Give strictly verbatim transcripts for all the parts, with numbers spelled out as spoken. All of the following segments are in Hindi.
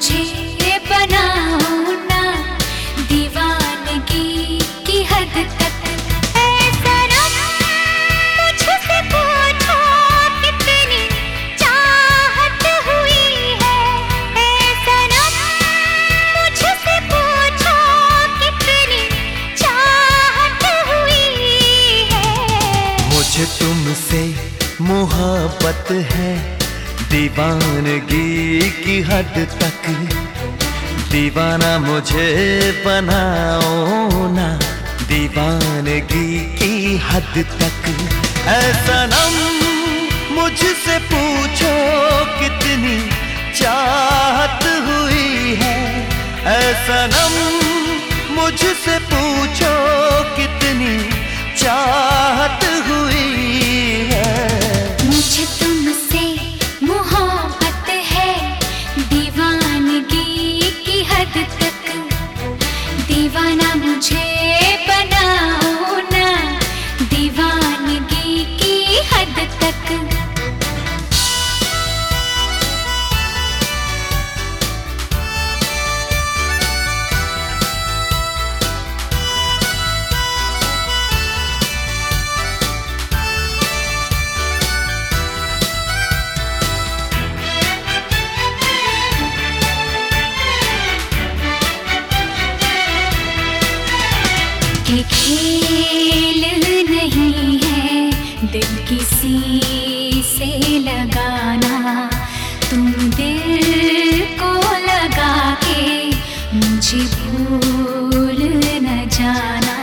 मुझे बनाओ ना, दीवानगी की हद तक। ऐ सनम मुझसे पूछो कितनी चाहत हुई है। ऐ सनम मुझसे पूछो कितनी चाहत हुई है। मुझे तुमसे मोहब्बत है, दीवानगी की हद तक। दीवाना मुझे बनाओ ना, दीवानगी की हद तक। ऐ सनम मुझसे पूछो कितनी चाहत हुई है। ऐ सनम मुझसे पूछो कितनी चाहत हुई है। मुझे तुमसे मोहब्बत है, दीवानगी की हद तक। दीवाना मुझे बनाओ ना, दीवानगी की हद तक। ये खेल नहीं है दिल किसी से लगाना, तुम दिल को लगा के मुझे भूल न जाना।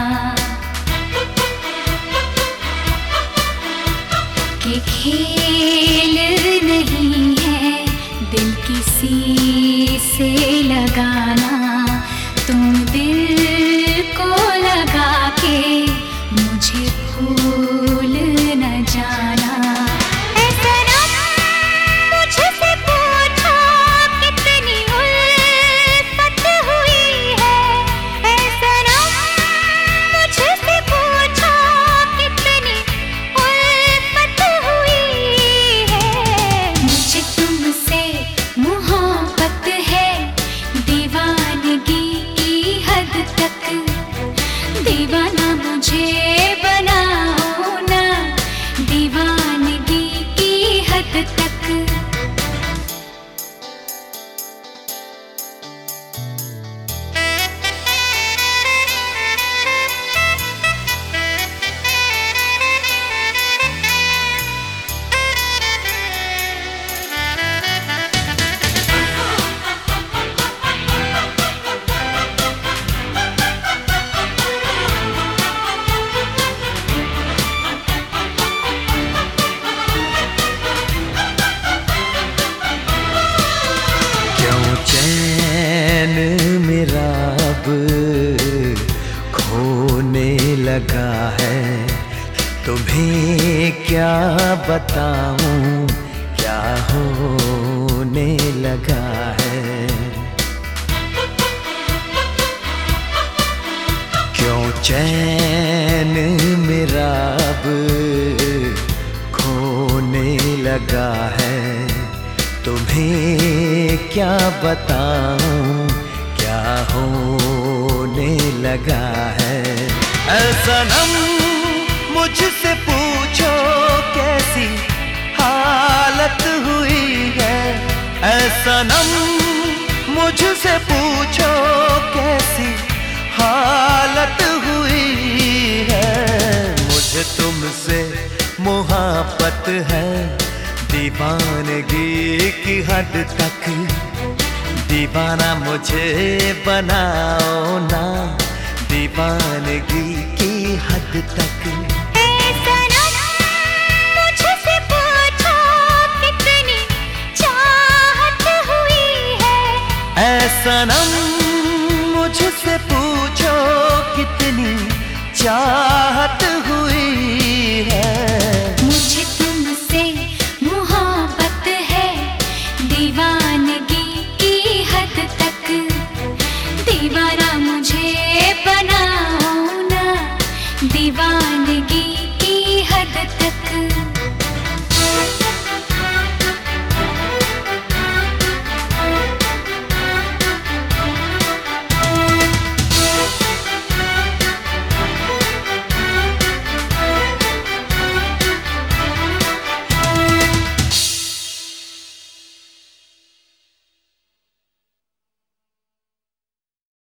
ये खेल नहीं है दिल किसी से लगाना, तुम दिल को लगा के मुझे भूल न जाना। ऐ सनम मुझसे पूछो कितनी उल्फत हुई है। ऐ सनम मुझसे पूछो कितनी उल्फत हुई है। मुझे तुमसे मोहब्बत है, दीवानगी की हद तक। दीवाना मुझे बनाओ ना, दीवानगी की हद तक। चैन मेरा अब खोने लगा है, तुम्हें क्या बताऊं क्या होने लगा है। क्यों चैन मेरा अब खोने लगा है, तुम्हें क्या बताऊं क्या होने लगा है। ऐ सनम मुझसे पूछो कैसी हालत हुई है। ऐ सनम मुझसे पूछो कैसी हालत हुई है। मुझे तुमसे मोहब्बत है, दीवानगी की हद तक। दीवाना मुझे बनाओ ना, दीवानगी की हद तक। ऐ सनम मुझसे पूछो कितनी चाहत हुई है। ऐ सनम मुझसे पूछो कितनी चाहत हुई है। मुझे तुमसे मोहब्बत है, दीवानगी की हद तक। दीवाना मुझे बनाओ ना, दीवानगी की हद तक।